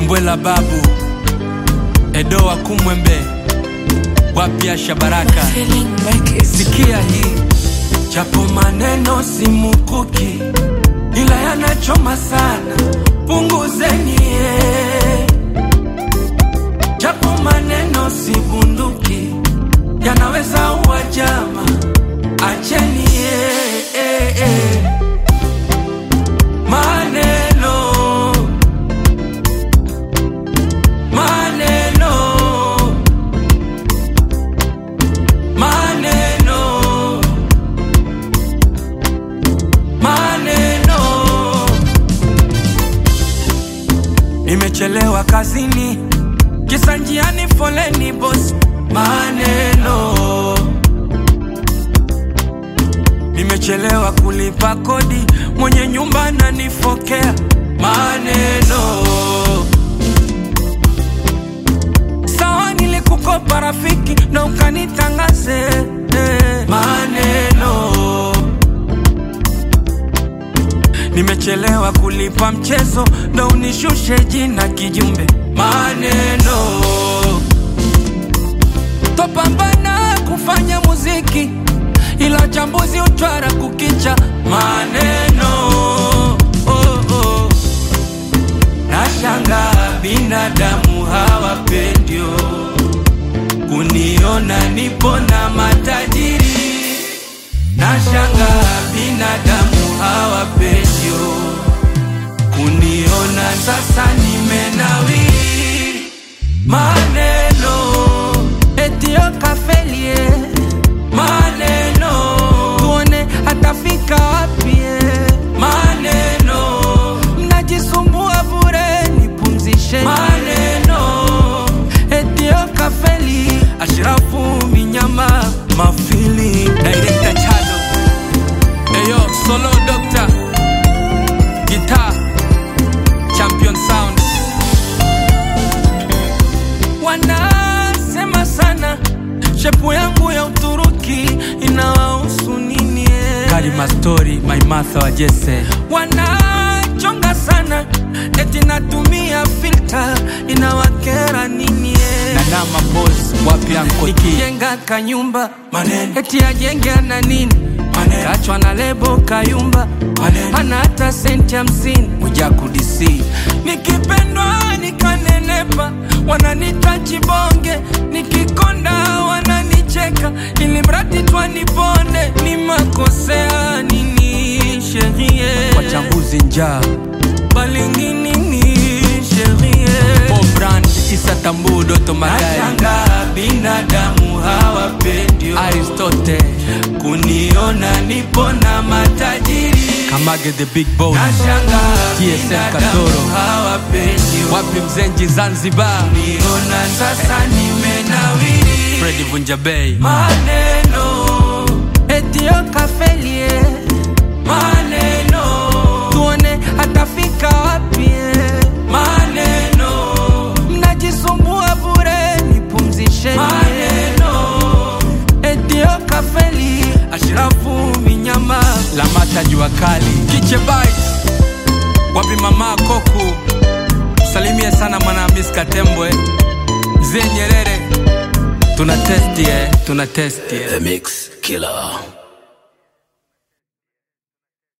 Kimbwela babu Edo wa Kumwembe Wapia Shabaraka. Sikia hii, japo maneno si mukuki, ila yanachoma sana, punguzeni. Japo maneno si bunduki, yanaweza uwajama, acheni. Nimechelewa kazini, kisa njiani foleni boss, maneno. Nimechelewa kulipa kodi, mwenye nyumba ananifokea, maneno. Sawa nilikukopa rafiki na ukanitangaze, maneno. Nimechelewa kulipa mchezo na unishushe jina kijumbe, maneno. Topambana kufanya muziki, ila chambuzi utwara kukicha, maneno. Nashanga binadamu hawapendio kuniona nipo na matajiri. Nashanga binadamu hawapendio kuniona sasa nimenawiri, maneno. Etio kafelie, maneno. Tuone atafika wapi, maneno. Mnajisumbua bure, nipumzishe, maneno. Etio kafeli, Ashrafu Minyama, mafili. Director Chado, eyo solo doctor, guitar, champion sound. Wanasema sana, shepu yangu ya Uturuki inawahusu nini? Karima story, my Martha wa Jesse. Wanachonga sana, eti natumia filter, inawakera nini? Nanama boss, wapi anko ki? Nikijenga kanyumba, maneno. Eti ajenge na nini? Maneno. Kachwa na lebo kayumba, maneno. Hana hata senti 50, Mwijaku DC. Nikipendwa nikanenepa, wananita chibonge. Nikikonda wananicheka, ili mradi twanipone. Ni makosea nini sherie? Wachambuzi njaa balingi nini sherie? Brand Tisa Tambu Doto Magari. Nashanga binadamu hawapendio Aristote kuniona nipo na matajiri. Kamage the big boss, nashanga TSM Katoro hawapendio. Wapi Mzenji Zanzibar, kuniona sasa nimenawiri. Freddy Vunjabei, maneno. Etio kafelie, maneno. Tuone atafika wapi, maneno. Mnajisumbua bure, nipumzishe, maneno. Etio kafeli, Ashrafu Minyama, Lamata jua kali. Kiche Bites, wapi mama Koku. Salimia sana mwana Miss Katembwe, Mzee Nyerere. Tuna testi, tuna testi. The Mix Killer.